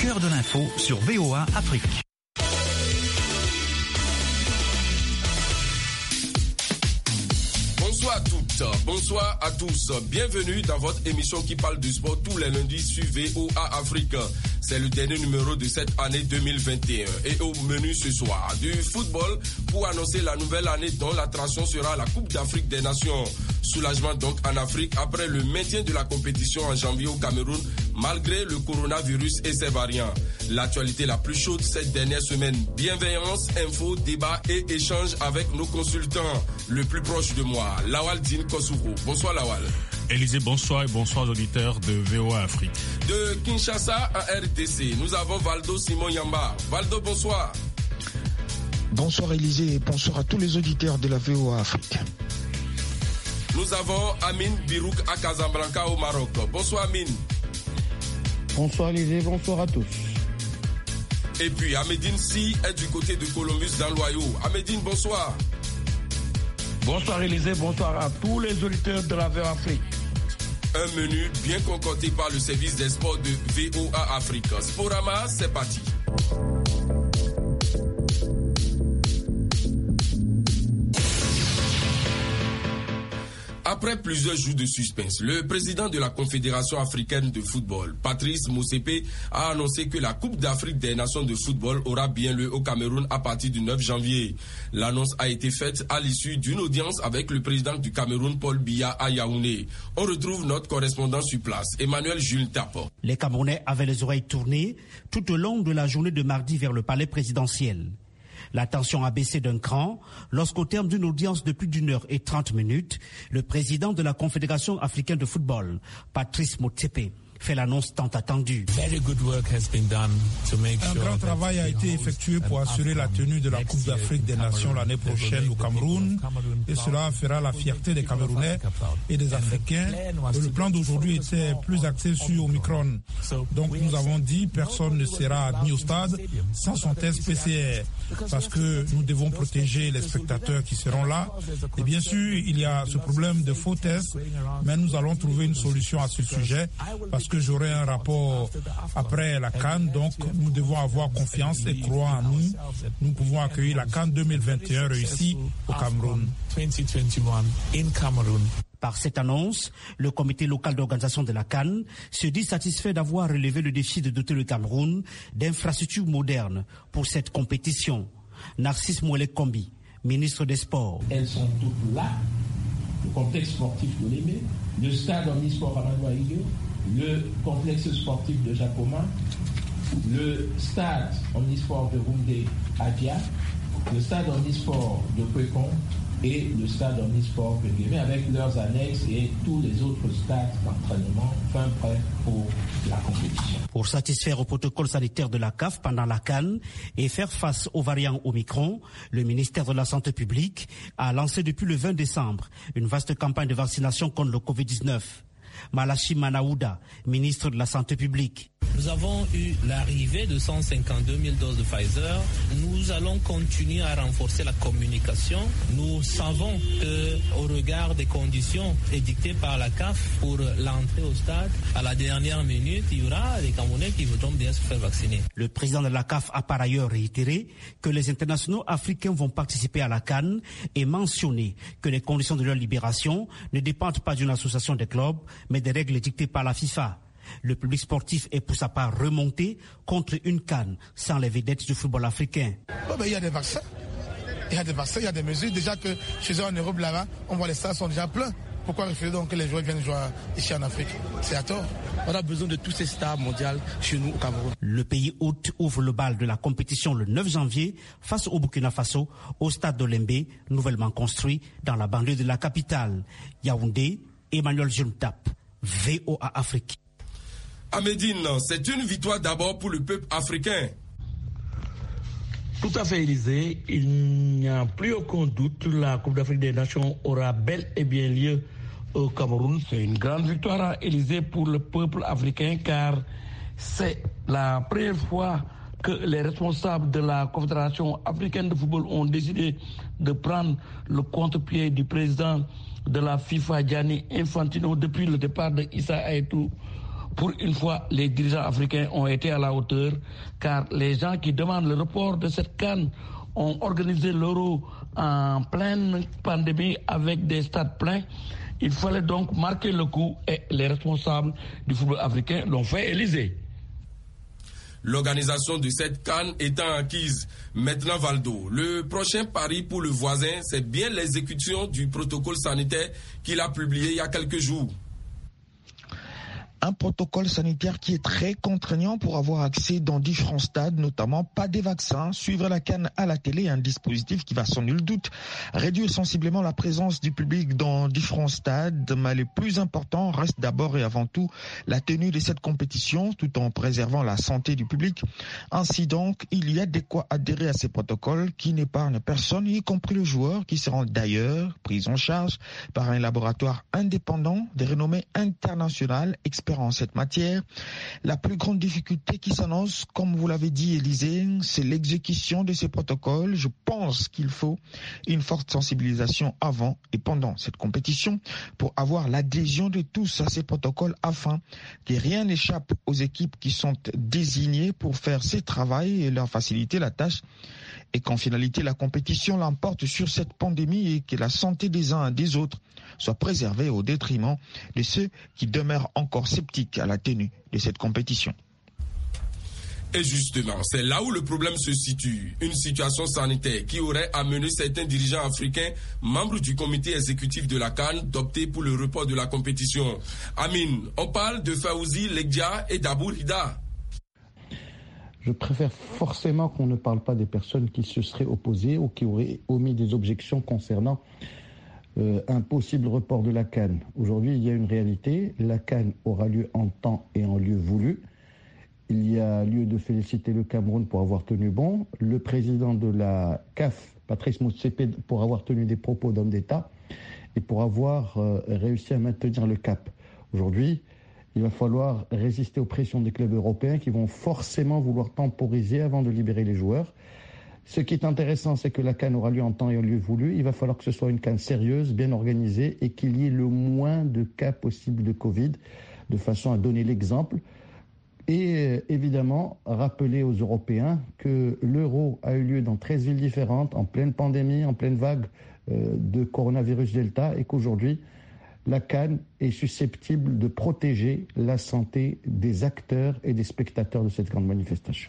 cœur de l'info sur VOA Afrique. Bonsoir à toutes, bonsoir à tous. Bienvenue dans votre émission qui parle du sport tous les lundis sur VOA Afrique. C'est le dernier numéro de cette année 2021. Et au menu ce soir, du football pour annoncer la nouvelle année dont l'attraction sera la Coupe d'Afrique des Nations. Soulagement donc en Afrique après le maintien de la compétition en janvier au Cameroun malgré le coronavirus et ses variants. L'actualité la plus chaude cette dernière semaine. Bienveillance, info, débat et échange avec nos consultants. Le plus proche de moi, Lawal Dine Kosovo. Bonsoir Lawal. Élisée, bonsoir et bonsoir aux auditeurs de VOA Afrique. De Kinshasa à RDC, nous avons Valdo Simon Yamba. Valdo, bonsoir. Bonsoir Élisée et bonsoir à tous les auditeurs de la VOA Afrique. Nous avons Amine Birouk à Casablanca au Maroc. Bonsoir Amine. Bonsoir Élisée, bonsoir à tous. Et puis Ahmedine Si est du côté de Columbus dans l'Ohio. Ahmedine, bonsoir. Bonsoir Élisée, bonsoir à tous les auditeurs de la VOA Afrique. Un menu bien concocté par le service des sports de VOA Afrique. Sporama, c'est parti. Après plusieurs jours de suspense, le président de la Confédération africaine de football, Patrice Motsepe, a annoncé que la Coupe d'Afrique des Nations de football aura bien lieu au Cameroun à partir du 9 janvier. L'annonce a été faite à l'issue d'une audience avec le président du Cameroun, Paul Biya, à Yaoundé. On retrouve notre correspondant sur place, Emmanuel Jules Tapo. Les Camerounais avaient les oreilles tournées tout au long de la journée de mardi vers le palais présidentiel. La tension a baissé d'un cran lorsqu'au terme d'une audience de plus d'1h30, le président de la Confédération africaine de football, Patrice Motsepe, fait l'annonce tant attendue. Un grand travail a été effectué pour assurer la tenue de la Coupe d'Afrique des Nations l'année prochaine au Cameroun et cela fera la fierté des Camerounais et des Africains. Le plan d'aujourd'hui était plus axé sur Omicron. Donc nous avons dit personne ne sera admis au stade sans son test PCR parce que nous devons protéger les spectateurs qui seront là. Et bien sûr, il y a ce problème de faux tests, mais nous allons trouver une solution à ce sujet parce que j'aurai un rapport après la CAN, donc nous devons avoir confiance et croire en nous. Nous pouvons accueillir la CAN 2021 réussie au Cameroun. Par cette annonce, le comité local d'organisation de la CAN se dit satisfait d'avoir relevé le défi de doter le Cameroun d'infrastructures modernes pour cette compétition. Narcisse Mouelek Kombi, ministre des Sports. Elles sont toutes là. Le complexe sportif de Lémé, le stade omnisport Amadou Ahidjo, le complexe sportif de Japoma, le stade omnisport de Rumde Adia, le stade omnisport de Kwekon et le stade omnisport de Guémé avec leurs annexes et tous les autres stades d'entraînement fin prêts pour la compétition. Pour satisfaire au protocole sanitaire de la CAF pendant la CAN et faire face aux variants Omicron, le ministère de la Santé publique a lancé depuis le 20 décembre une vaste campagne de vaccination contre le Covid-19. Malachi Manaouda, ministre de la Santé publique. Nous avons eu l'arrivée de 152 000 doses de Pfizer. Nous allons continuer à renforcer la communication. Nous savons qu'au regard des conditions édictées par la CAF pour l'entrée au stade, à la dernière minute, il y aura des Camerounais qui voudront bien se faire vacciner. Le président de la CAF a par ailleurs réitéré que les internationaux africains vont participer à la CAN et mentionné que les conditions de leur libération ne dépendent pas d'une association des clubs, mais des règles dictées par la FIFA. Le public sportif est pour sa part remonté contre une CAN sans les vedettes du football africain. Il y a des vaccins, il y a des mesures. Déjà que chez eux en Europe là-bas, on voit les stades sont déjà pleins. Pourquoi refuser donc que les joueurs viennent jouer ici en Afrique? C'est à tort. On a besoin de tous ces stars mondiaux chez nous au Cameroun. Le pays hôte ouvre le bal de la compétition le 9 janvier face au Burkina Faso au stade d'Olembe, nouvellement construit dans la banlieue de la capitale. Yaoundé, Emmanuel Juntap, VOA Afrique. Ahmedine, c'est une victoire d'abord pour le peuple africain. Tout à fait, Élisée. Il n'y a plus aucun doute, la Coupe d'Afrique des Nations aura bel et bien lieu au Cameroun. C'est une grande victoire, Élisée, pour le peuple africain, car c'est la première fois que les responsables de la Confédération africaine de football ont décidé de prendre le contre-pied du président de la FIFA, Gianni Infantino, depuis le départ de Issa Hayatou Pour une fois, les dirigeants africains ont été à la hauteur, car les gens qui demandent le report de cette CAN ont organisé l'Euro en pleine pandémie avec des stades pleins. Il fallait donc marquer le coup et les responsables du football africain l'ont fait, Élysée. L'organisation de cette CAN étant acquise, maintenant Valdo, le prochain pari pour le voisin, c'est bien l'exécution du protocole sanitaire qu'il a publié il y a quelques jours. Un protocole sanitaire qui est très contraignant pour avoir accès dans différents stades, notamment pas des vaccins, suivre la CAN à la télé, un dispositif qui va sans nul doute réduire sensiblement la présence du public dans différents stades, mais le plus important reste d'abord et avant tout la tenue de cette compétition tout en préservant la santé du public. Ainsi donc, il y a de quoi adhérer à ces protocoles qui n'épargnent personne, y compris le joueur qui sera d'ailleurs pris en charge par un laboratoire indépendant de renommée internationale expert en cette matière. La plus grande difficulté qui s'annonce, comme vous l'avez dit Élysée, c'est l'exécution de ces protocoles. Je pense qu'il faut une forte sensibilisation avant et pendant cette compétition pour avoir l'adhésion de tous à ces protocoles afin que rien n'échappe aux équipes qui sont désignées pour faire ce travail et leur faciliter la tâche et qu'en finalité la compétition l'emporte sur cette pandémie et que la santé des uns et des autres soit préservée au détriment de ceux qui demeurent encore sceptiques à la tenue de cette compétition. Et justement, c'est là où le problème se situe. Une situation sanitaire qui aurait amené certains dirigeants africains, membres du comité exécutif de la CAN, d'opter pour le report de la compétition. Amine, on parle de Fawzi Legdia et d'Abou Rida. Je préfère forcément qu'on ne parle pas des personnes qui se seraient opposées ou qui auraient omis des objections concernant un possible report de la CAN. Aujourd'hui, il y a une réalité. La CAN aura lieu en temps et en lieu voulu. Il y a lieu de féliciter le Cameroun pour avoir tenu bon, le président de la CAF, Patrice Motsepe, pour avoir tenu des propos d'homme d'État et pour avoir réussi à maintenir le cap. Aujourd'hui, il va falloir résister aux pressions des clubs européens qui vont forcément vouloir temporiser avant de libérer les joueurs. Ce qui est intéressant, c'est que la CAN aura lieu en temps et en lieu voulu. Il va falloir que ce soit une CAN sérieuse, bien organisée et qu'il y ait le moins de cas possible de Covid, de façon à donner l'exemple. Et évidemment, rappeler aux Européens que l'Euro a eu lieu dans 13 villes différentes, en pleine pandémie, en pleine vague de coronavirus Delta, et qu'aujourd'hui, la CAN est susceptible de protéger la santé des acteurs et des spectateurs de cette grande manifestation.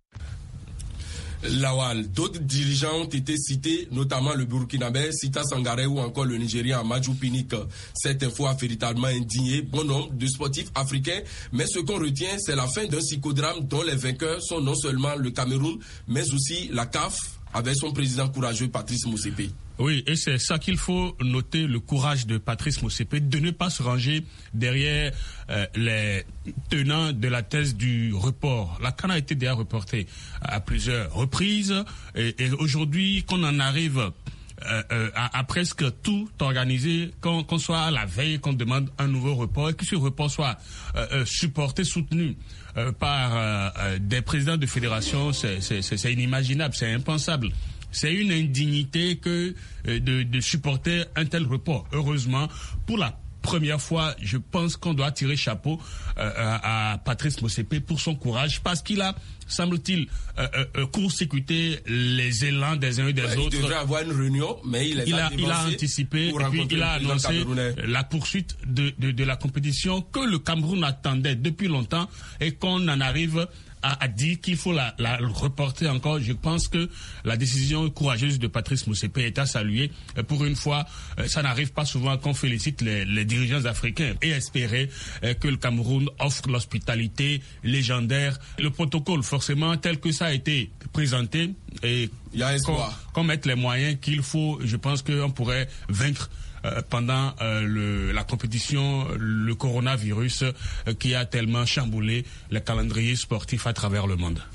Lawal, d'autres dirigeants ont été cités, notamment le Burkinabé, Sita Sangaré ou encore le Nigérien Amadou Pinnick. Cette info a véritablement indigné bon nombre de sportifs africains, mais ce qu'on retient, c'est la fin d'un psychodrame dont les vainqueurs sont non seulement le Cameroun, mais aussi la CAF, avec son président courageux Patrice Motsepe. Oui, et c'est ça qu'il faut noter, le courage de Patrice Motsepe, de ne pas se ranger derrière les tenants de la thèse du report. La CAN a été déjà reportée à plusieurs reprises, et aujourd'hui, qu'on en arrive à presque tout organiser, qu'on soit à la veille, qu'on demande un nouveau report, et que ce report soit supporté, soutenu par des présidents de fédération, c'est inimaginable, c'est impensable. C'est une indignité que de supporter un tel report. Heureusement, pour la première fois, je pense qu'on doit tirer chapeau à Patrice Motsepe pour son courage, parce qu'il a, semble-t-il, court-circuité les élans des uns et des autres. Il devrait avoir une réunion, mais il a anticipé, et puis il a annoncé la poursuite de la compétition que le Cameroun attendait depuis longtemps, et qu'on en arrive a dit qu'il faut la reporter encore. Je pense que la décision courageuse de Patrice Motsepe est à saluer. Pour une fois, ça n'arrive pas souvent qu'on félicite les dirigeants africains, et espérer que le Cameroun offre l'hospitalité légendaire. Le protocole, forcément, tel que ça a été présenté, et qu'on mette les moyens qu'il faut, je pense qu'on pourrait vaincre pendant la compétition, le coronavirus qui a tellement chamboulé le calendrier sportif à travers le monde.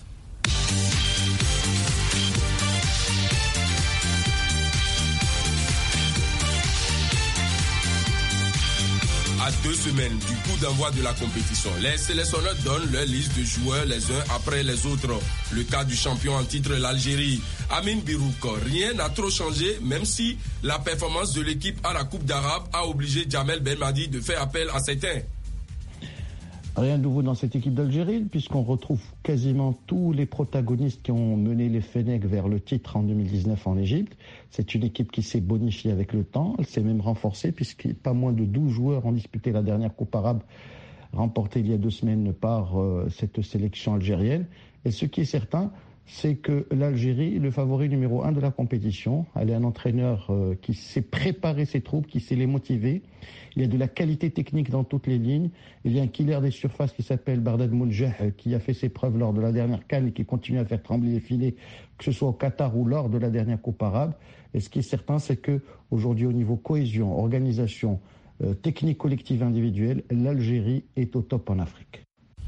À 2 semaines du coup d'envoi de la compétition, les sélectionneurs donnent leur liste de joueurs les uns après les autres. Le cas du champion en titre, l'Algérie. Amine Birouk, rien n'a trop changé, même si la performance de l'équipe à la Coupe d'Arabe a obligé Djamel Belmadi de faire appel à certains. Rien de nouveau dans cette équipe d'Algérie, puisqu'on retrouve quasiment tous les protagonistes qui ont mené les Fennecs vers le titre en 2019 en Égypte. C'est une équipe qui s'est bonifiée avec le temps, elle s'est même renforcée, puisqu'il pas moins de 12 joueurs ont disputé la dernière Coupe arabe remportée il y a 2 semaines par cette sélection algérienne. Et ce qui est certain, c'est que l'Algérie est le favori numéro 1 de la compétition. Elle est un entraîneur qui sait préparer ses troupes, qui sait les motiver. Il y a de la qualité technique dans toutes les lignes. Il y a un killer des surfaces qui s'appelle Bardad Mounjah, qui a fait ses preuves lors de la dernière CAN et qui continue à faire trembler les filets, que ce soit au Qatar ou lors de la dernière Coupe arabe. Et ce qui est certain, c'est que aujourd'hui, au niveau cohésion, organisation, technique collective individuelle, l'Algérie est au top en Afrique.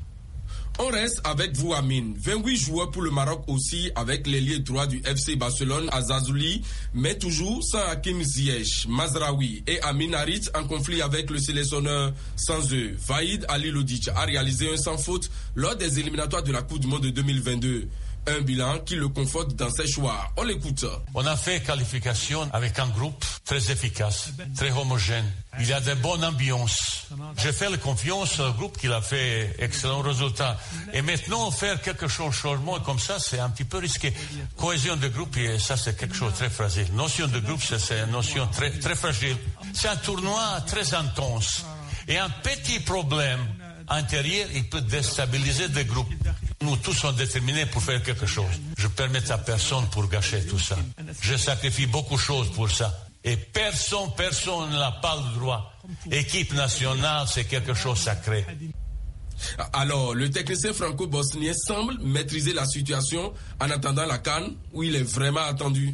On reste avec vous, Amine. 28 joueurs pour le Maroc aussi, avec l'ailier droit du FC Barcelone, Azazouli, mais toujours sans Hakim Ziyech, Mazraoui et Amin Harit en conflit avec le sélectionneur sans eux. Vaïd Ali Lodic a réalisé un sans faute lors des éliminatoires de la Coupe du Monde de 2022. Un bilan qui le conforte dans ses choix. On l'écoute. On a fait qualification avec un groupe très efficace, très homogène. Il y a de bonnes ambiances. Je fais la confiance au groupe qui a fait excellents résultats. Et maintenant, faire quelque chose de changement comme ça, c'est un petit peu risqué. Cohésion de groupe, ça c'est quelque chose de très fragile. Notion de groupe, c'est une notion très, très fragile. C'est un tournoi très intense. Et un petit problème intérieur, il peut déstabiliser des groupes. Nous tous sommes déterminés pour faire quelque chose. Je ne permets à personne pour gâcher tout ça. Je sacrifie beaucoup de choses pour ça. Et personne n'a pas le droit. Équipe nationale, c'est quelque chose de sacré. Alors, le technicien franco-bosnien semble maîtriser la situation en attendant la CAN, où il est vraiment attendu.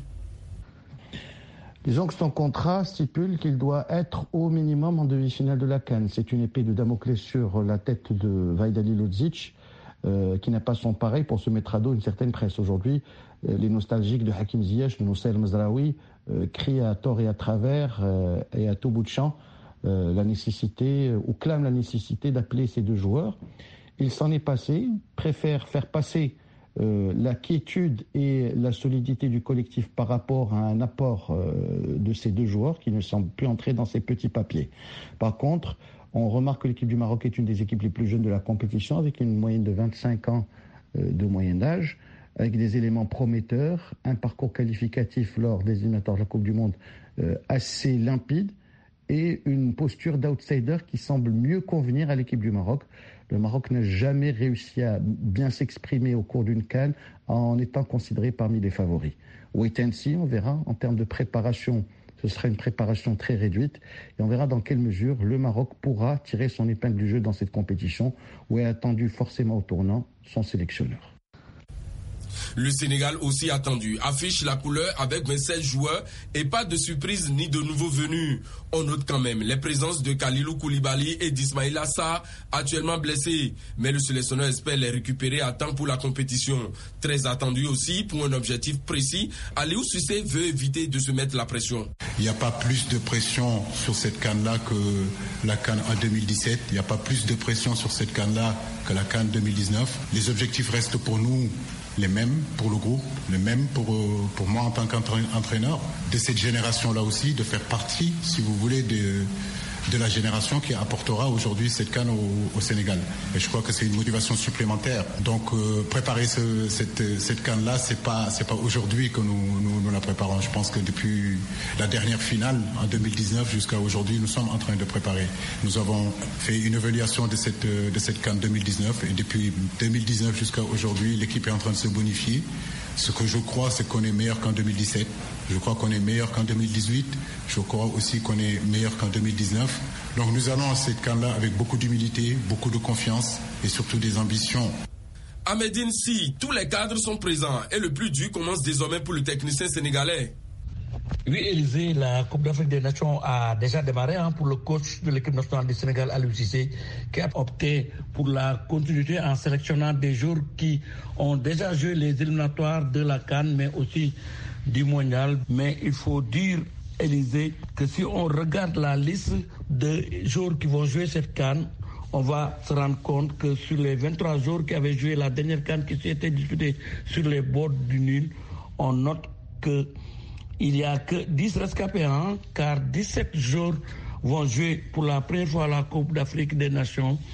Disons que son contrat stipule qu'il doit être au minimum en demi-finale de la CAN. C'est une épée de Damoclès sur la tête de Vaïd Ali Lodic, qui n'a pas son pareil pour se mettre à dos une certaine presse. Aujourd'hui, les nostalgiques de Hakim Ziyech, de Noussel Mazraoui, crient à tort et à travers et à tout bout de champ la nécessité, ou clament la nécessité d'appeler ces deux joueurs. Il s'en est passé, préfère faire passer la quiétude et la solidité du collectif par rapport à un apport de ces deux joueurs qui ne semblent plus entrer dans ces petits papiers. Par contre, on remarque que l'équipe du Maroc est une des équipes les plus jeunes de la compétition, avec une moyenne de 25 ans de moyenne d'âge, avec des éléments prometteurs, un parcours qualificatif lors des éliminatoires de la Coupe du Monde assez limpide, et une posture d'outsider qui semble mieux convenir à l'équipe du Maroc. Le Maroc n'a jamais réussi à bien s'exprimer au cours d'une CAN en étant considéré parmi les favoris. Wait and see, on verra. En termes de préparation, ce sera une préparation très réduite et on verra dans quelle mesure le Maroc pourra tirer son épingle du jeu dans cette compétition où est attendu forcément au tournant son sélectionneur. Le Sénégal aussi attendu affiche la couleur avec 27 joueurs et pas de surprise ni de nouveaux venus. On note quand même les présences de Kalilou Koulibaly et d'Ismaïla Sarr actuellement blessés. Mais le sélectionneur espère les récupérer à temps pour la compétition. Très attendu aussi pour un objectif précis. Aliou Cissé veut éviter de se mettre la pression. Il n'y a pas plus de pression sur cette CAN-là que la CAN en 2017. Il n'y a pas plus de pression sur cette CAN-là que la CAN 2019. Les objectifs restent pour nous les mêmes pour le groupe, les mêmes pour moi en tant qu'entraîneur, de cette génération-là aussi, de faire partie, si vous voulez, de la génération qui apportera aujourd'hui cette CAN au Sénégal. Et je crois que c'est une motivation supplémentaire. Donc préparer cette CAN-là, c'est pas aujourd'hui que nous la préparons. Je pense que depuis la dernière finale en 2019 jusqu'à aujourd'hui, nous sommes en train de préparer. Nous avons fait une évaluation de cette CAN 2019 et depuis 2019 jusqu'à aujourd'hui, l'équipe est en train de se bonifier. Ce que je crois, c'est qu'on est meilleur qu'en 2017. Je crois qu'on est meilleur qu'en 2018. Je crois aussi qu'on est meilleur qu'en 2019. Donc nous allons à cette CAN-là avec beaucoup d'humilité, beaucoup de confiance et surtout des ambitions. À Médine, si tous les cadres sont présents et le plus dur commence désormais pour le technicien sénégalais. Oui, Élisée, la Coupe d'Afrique des Nations a déjà démarré pour le coach de l'équipe nationale du Sénégal, Aliou Cissé, qui a opté pour la continuité en sélectionnant des joueurs qui ont déjà joué les éliminatoires de la CAN, mais aussi du mondial. Mais il faut dire, Élisée, que si on regarde la liste de joueurs qui vont jouer cette CAN, on va se rendre compte que sur les 23 joueurs qui avaient joué la dernière CAN qui s'était disputée sur les bords du Nil, on note que il n'y a que 10 rescapés, car 17 joueurs vont jouer pour la première fois la Coupe d'Afrique des Nations.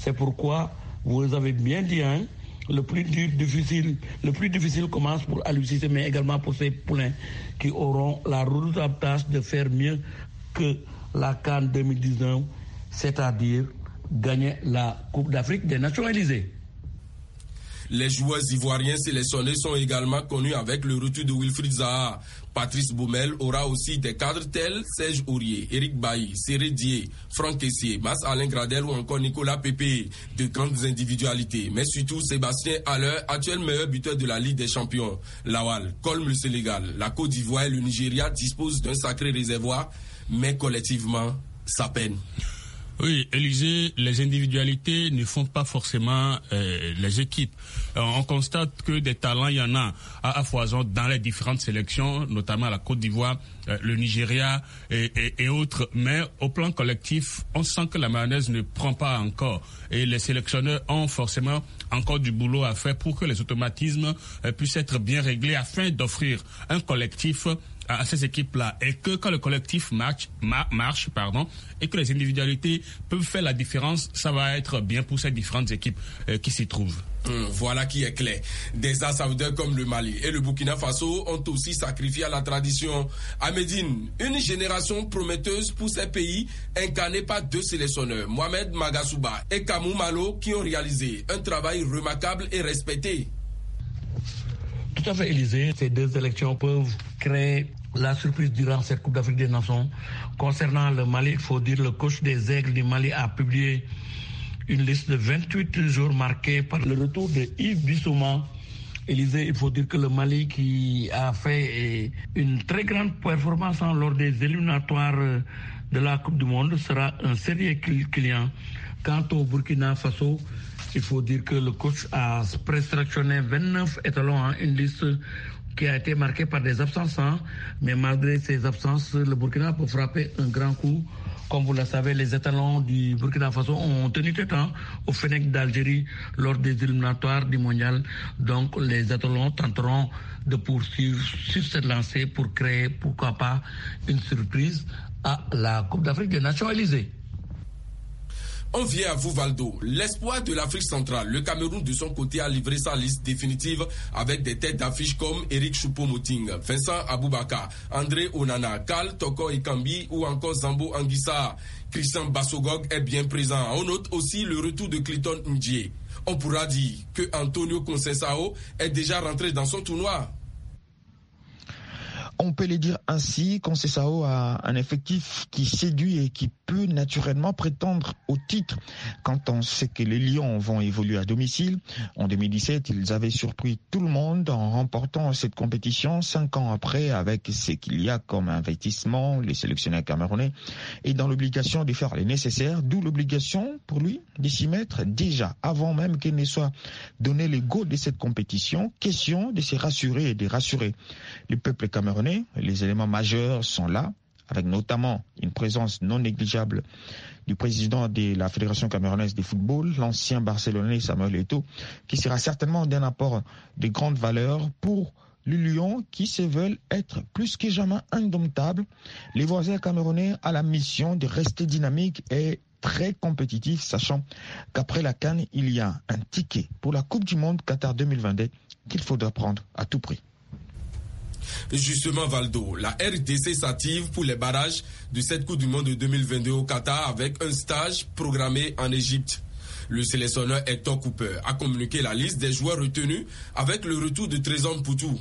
C'est pourquoi, vous avez bien dit, le plus difficile commence pour Aliou Cissé, mais également pour ses poulains qui auront la redoutable tâche de faire mieux que la CAN 2019, c'est-à-dire gagner la Coupe d'Afrique des Nations Élysées. Les joueurs ivoiriens sélectionnés sont également connus avec le retour de Wilfried Zaha. Patrice Baumel aura aussi des cadres tels Serge Aurier, Eric Bailly, Séré Dié, Franck Kessié, Alain Gradel ou encore Nicolas Pepe. De grandes individualités, mais surtout Sébastien Haller, actuel meilleur buteur de la Ligue des Champions. Lawal colme le Sénégal. La Côte d'Ivoire et le Nigeria disposent d'un sacré réservoir, mais collectivement, ça peine. Oui, Élysée, les individualités ne font pas forcément les équipes. On constate que des talents, il y en a à foison dans les différentes sélections, notamment la Côte d'Ivoire, le Nigeria et autres. Mais au plan collectif, on sent que la mayonnaise ne prend pas encore. Et les sélectionneurs ont forcément encore du boulot à faire pour que les automatismes puissent être bien réglés afin d'offrir un collectif à ces équipes-là, et que quand le collectif marche, et que les individualités peuvent faire la différence, ça va être bien pour ces différentes équipes qui s'y trouvent. Voilà qui est clair. Des as saoudiens comme le Mali et le Burkina Faso ont aussi sacrifié à la tradition. À Médine, une génération prometteuse pour ces pays, incarnée par deux sélectionneurs, Mohamed Magasuba et Kamou Malo, qui ont réalisé un travail remarquable et respecté. Tout à fait, Élysée. Ces deux élections peuvent créer la surprise durant cette Coupe d'Afrique des Nations. Concernant le Mali, il faut dire le coach des Aigles du Mali a publié une liste de 28 jours marqués par le retour de Yves Bissouma. Élysée, il faut dire que le Mali, qui a fait une très grande performance lors des éliminatoires de la Coupe du Monde, sera un sérieux client. Quant au Burkina Faso, il faut dire que le coach a présélectionné 29 étalons, une liste qui a été marquée par des absences. Mais malgré ces absences, le Burkina peut frapper un grand coup. Comme vous le savez, les étalons du Burkina Faso ont tenu tête au Fennec d'Algérie lors des éliminatoires du mondial. Donc les étalons tenteront de poursuivre sur cette lancée pour créer, pourquoi pas, une surprise à la Coupe d'Afrique des Nations Élysées. On vient à vous, Valdo. L'espoir de l'Afrique centrale, le Cameroun de son côté a livré sa liste définitive avec des têtes d'affiche comme Eric Choupo-Moting, Vincent Aboubakar, André Onana, Karl Toko Ekambi ou encore Zambo Anguissa. Christian Bassogog est bien présent. On note aussi le retour de Clayton Ndjie. On pourra dire que Antonio Conceição est déjà rentré dans son tournoi. On peut le dire ainsi, Conceição a un effectif qui séduit et qui peut naturellement prétendre au titre. Quand on sait que les Lions vont évoluer à domicile, en 2017, ils avaient surpris tout le monde en remportant cette compétition 5 ans après, avec ce qu'il y a comme investissement, les sélectionneurs camerounais, et dans l'obligation de faire les nécessaires, d'où l'obligation pour lui de s'y mettre déjà, avant même qu'il ne soit donné le go de cette compétition, question de se rassurer et de rassurer le peuple camerounais. Les éléments majeurs sont là, avec notamment une présence non négligeable du président de la Fédération camerounaise de football, l'ancien Barcelonais Samuel Eto'o, qui sera certainement d'un apport de grande valeur pour les Lions qui se veulent être plus que jamais indomptables. Les voisins camerounais ont la mission de rester dynamiques et très compétitifs, sachant qu'après la CAN, il y a un ticket pour la Coupe du Monde Qatar 2022 qu'il faudra prendre à tout prix. Justement, Valdo, la RDC s'active pour les barrages de cette Coupe du Monde de 2022 au Qatar avec un stage programmé en Égypte. Le sélectionneur Hector Cooper a communiqué la liste des joueurs retenus avec le retour de Trésor Mputu.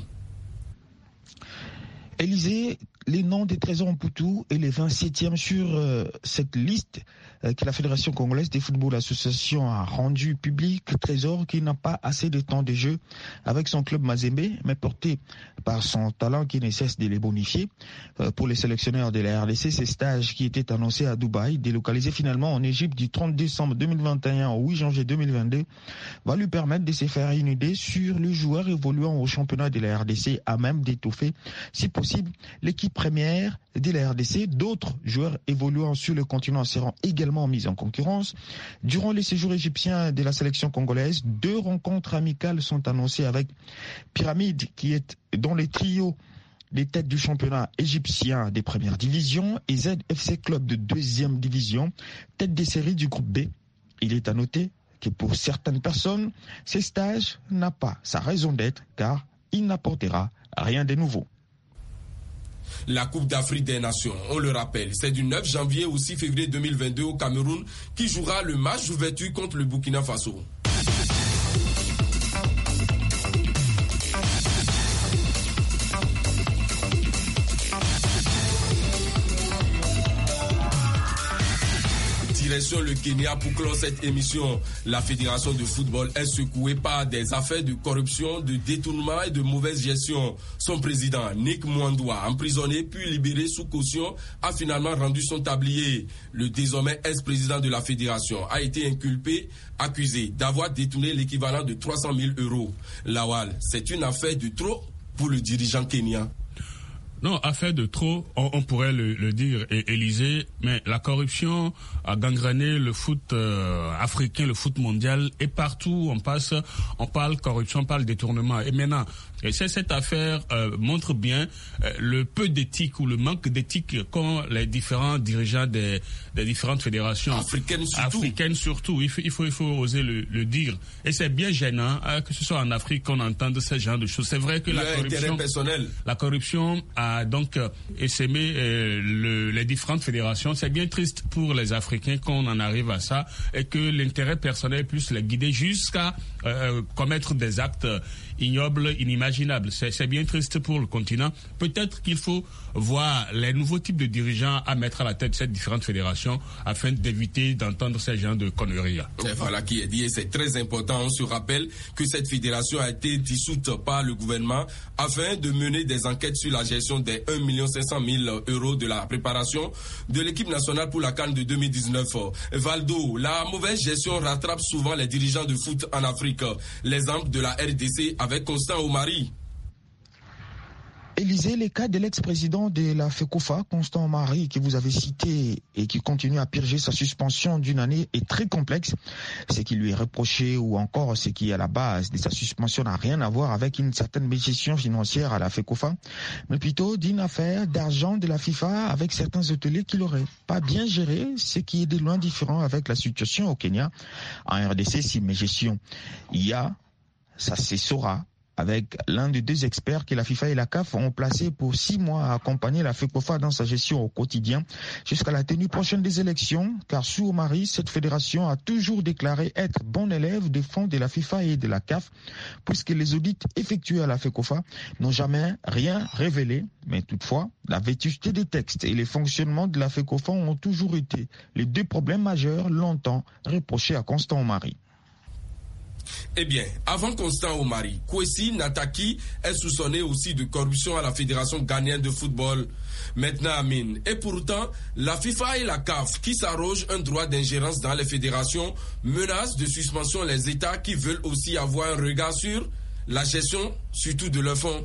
Élysée, les noms de Trésor Mputu est le 27e sur cette liste que la Fédération congolaise de football association a rendu public. Trésor qui n'a pas assez de temps de jeu avec son club Mazembe, mais porté par son talent qui ne cesse de les bonifier. Pour les sélectionneurs de la RDC, ces stages qui étaient annoncés à Dubaï, délocalisés finalement en Égypte du 30 décembre 2021 au 8 janvier 2022, va lui permettre de se faire une idée sur le joueur évoluant au championnat de la RDC, à même d'étoffer, si possible, l'équipe première de la RDC. D'autres joueurs évoluant sur le continent seront également mis en concurrence. Durant les séjours égyptiens de la sélection congolaise, 2 rencontres amicales sont annoncées avec Pyramide, qui est dans les trios des têtes du championnat égyptien des premières divisions, et ZFC Club de 2e division, tête des séries du groupe B. Il est à noter que pour certaines personnes, ces stages n'ont pas sa raison d'être car il n'apportera rien de nouveau. La Coupe d'Afrique des Nations, on le rappelle, c'est du 9 janvier au 6 février 2022 au Cameroun qui jouera le match d'ouverture contre le Burkina Faso. Direction le Kenya pour clore cette émission. La Fédération de football est secouée par des affaires de corruption, de détournement et de mauvaise gestion. Son président, Nick Mwandwa, emprisonné puis libéré sous caution, a finalement rendu son tablier. Le désormais ex-président de la Fédération a été inculpé, accusé d'avoir détourné l'équivalent de 300 000 €. Lawal, c'est une affaire de trop pour le dirigeant kenyan. Non, affaire de trop, on pourrait le dire, Élysée, mais la corruption a gangréné le foot africain, le foot mondial, et partout on parle corruption, on parle détournement. Et maintenant, cette affaire montre bien le peu d'éthique ou le manque d'éthique qu'ont les différents dirigeants des différentes fédérations. Africaines surtout. Il faut oser le dire. Et c'est bien gênant que ce soit en Afrique qu'on entende ce genre de choses. C'est vrai que la corruption a donc essaimé les différentes fédérations. C'est bien triste pour les Africains qu'on en arrive à ça et que l'intérêt personnel puisse les guider jusqu'à commettre des actes ignobles, inimaginables. C'est bien triste pour le continent. Peut-être qu'il faut voir les nouveaux types de dirigeants à mettre à la tête de ces différentes fédérations afin d'éviter d'entendre ces genres de conneries. Et voilà qui est dit, et c'est très important. On se rappelle que cette fédération a été dissoute par le gouvernement afin de mener des enquêtes sur la gestion des 1 500 000 € de la préparation de l'équipe nationale pour la CAN de 2019. Valdo, la mauvaise gestion rattrape souvent les dirigeants de foot en Afrique. L'exemple de la RDC avec Constant Omari. Élysée, les cas de l'ex-président de la FECOFA, Constant Omari, que vous avez cité et qui continue à purger sa suspension d'une année, est très complexe. Ce qui lui est reproché ou encore ce qui est à la base de sa suspension n'a rien à voir avec une certaine gestion financière à la FECOFA, mais plutôt d'une affaire d'argent de la FIFA avec certains hôteliers qui l'auraient pas bien géré, ce qui est de loin différent avec la situation au Kenya. En RDC, si mes gestions, ça se saura, avec l'un des deux experts que la FIFA et la CAF ont placé pour 6 mois à accompagner la FECOFA dans sa gestion au quotidien jusqu'à la tenue prochaine des élections, car sous Omari, cette fédération a toujours déclaré être bon élève des fonds de la FIFA et de la CAF, puisque les audits effectués à la FECOFA n'ont jamais rien révélé. Mais toutefois, la vétusté des textes et les fonctionnements de la FECOFA ont toujours été les deux problèmes majeurs longtemps reprochés à Constant Omari. Eh bien, avant Constant Omari, Kwesi Nataki est soupçonné aussi de corruption à la Fédération ghanéenne de football. Maintenant, Amine. Et pourtant, la FIFA et la CAF, qui s'arrogent un droit d'ingérence dans les fédérations, menacent de suspension les États qui veulent aussi avoir un regard sur la gestion, surtout de leurs fonds.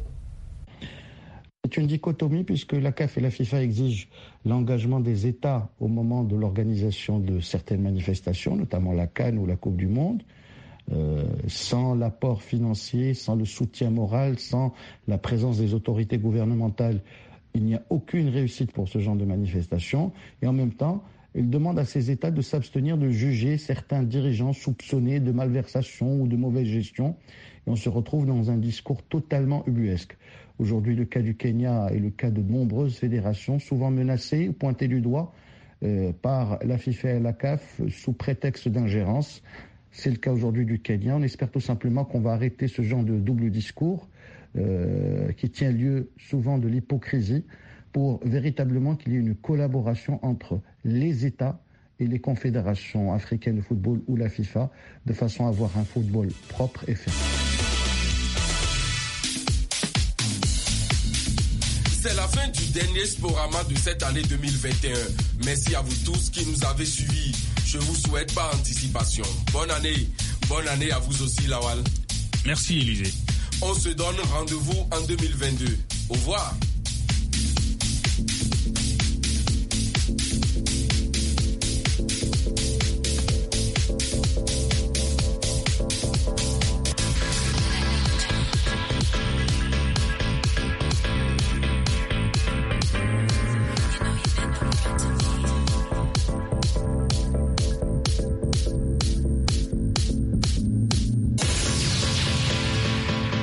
C'est une dichotomie puisque la CAF et la FIFA exigent l'engagement des États au moment de l'organisation de certaines manifestations, notamment la CAN ou la Coupe du Monde. Sans l'apport financier, sans le soutien moral, sans la présence des autorités gouvernementales, il n'y a aucune réussite pour ce genre de manifestation. Et en même temps, il demande à ces États de s'abstenir de juger certains dirigeants soupçonnés de malversation ou de mauvaise gestion. Et on se retrouve dans un discours totalement ubuesque. Aujourd'hui, le cas du Kenya et le cas de nombreuses fédérations, souvent menacées, pointées du doigt par la FIFA et la CAF sous prétexte d'ingérence. C'est le cas aujourd'hui du Kenya. On espère tout simplement qu'on va arrêter ce genre de double discours qui tient lieu souvent de l'hypocrisie pour véritablement qu'il y ait une collaboration entre les États et les confédérations africaines de football ou la FIFA de façon à avoir un football propre et fait. C'est la fin du dernier Sporama de cette année 2021. Merci à vous tous qui nous avez suivis. Je vous souhaite par anticipation. Bonne année à vous aussi, Lawal. Merci, Élysée. On se donne rendez-vous en 2022. Au revoir.